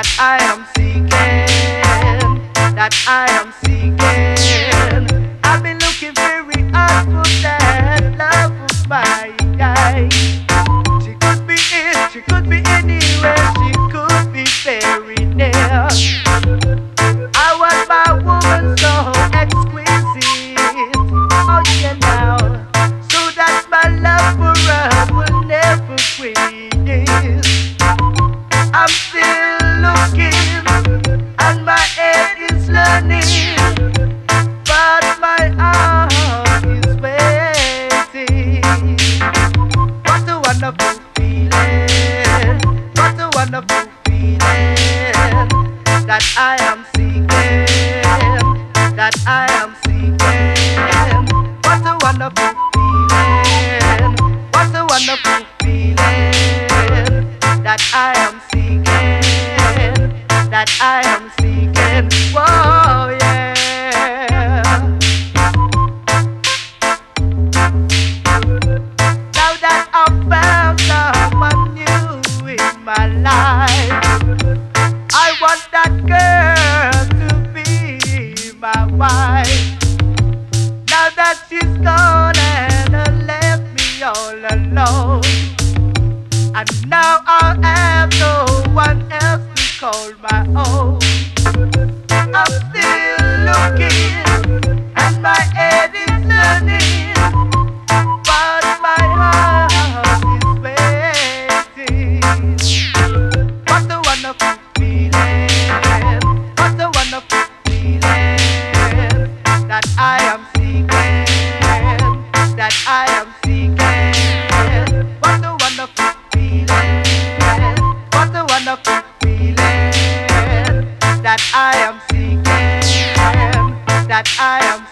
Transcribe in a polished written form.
that I am seeking, that I am seeking. I've been looking very hard for that love of mine. She could be it, she could be anywhere, she could be very near. I want my woman so exquisite, oh yeah now, so that my love for her will never quit. I'm still looking, and my head is learning, but my heart is waiting. What a wonderful feeling, what a wonderful feeling, that I am seeking, that I am seeking. What a wonderful feeling, what a wonderful feeling, that I am seeking, that I am seeking. Whoa, yeah. Now that I've found someone new in my life, I want that girl to be my wife. Now that she's gone and left me all alone, and now I have no one else to call my own. I'm still looking, and my head is learning, but my heart is waiting. What a wonderful feeling, what a wonderful feeling, that I am seeking, that I am seeking. What a wonderful feeling, what a wonderful feeling, that I am seeking, that I am